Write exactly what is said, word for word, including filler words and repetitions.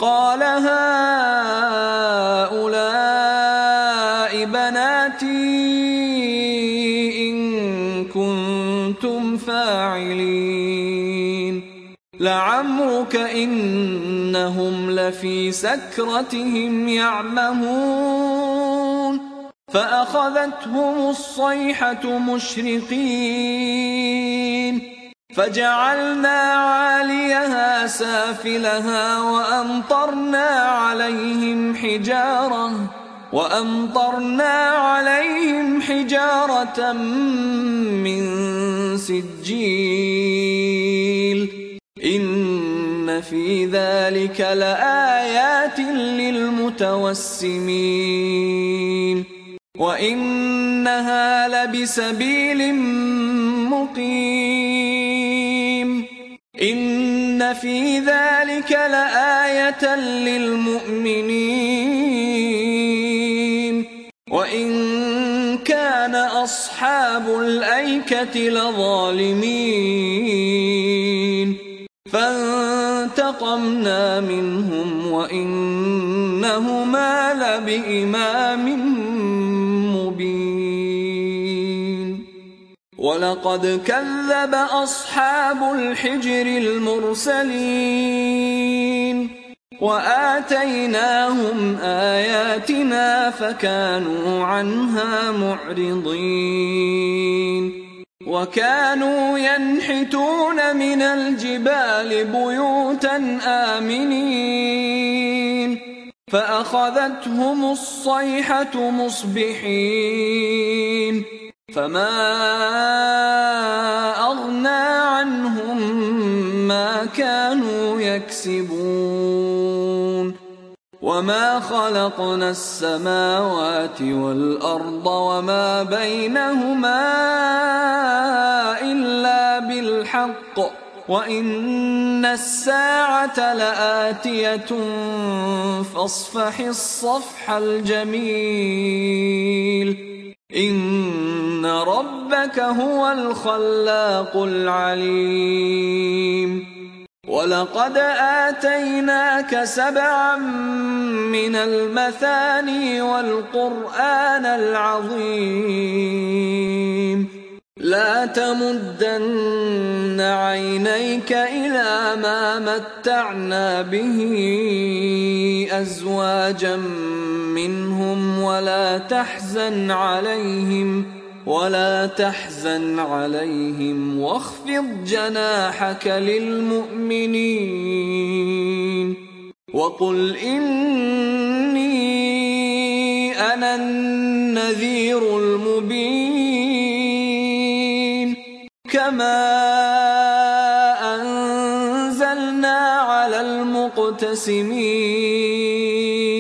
قال هؤلاء بناتي إن كنتم فاعلين لعمرك إنهم لفي سكرتهم يعمهون فأخذتهم الصيحة مشرقين فجعلنا عاليها سافلها وأمطرنا عليهم حجارة وأمطرنا عليهم حجارة من سجيل إن في ذلك لآيات للمتوسمين وإنها لبسبيل مقيم إن في ذلك لآية للمؤمنين وإن كان أصحاب الأيكة لظالمين فانتقمنا منهم وإنهما لبإمام مبين ولقد كذب أصحاب الحجر المرسلين وآتيناهم آياتنا فكانوا عنها معرضين وكانوا ينحتون من الجبال بيوتا آمنين فأخذتهم الصيحة مصبحين فما أغنى عنهم ما كانوا يكسبون وما خلقنا السماوات والأرض وما بينهما إلا بالحق وإن الساعة لآتية فاصفح الصفح الجميل إن ربك هو الخلاق العليم ولقد آتيناك سبعا من المثاني والقرآن العظيم لا تمدن عينيك إلى ما متعنا به أزواجا منهم ولا تحزن عليهم ولا تحزن عليهم واخفض جناحك للمؤمنين وقل إني أنا النذير المبين كما أنزلنا على المقتسمين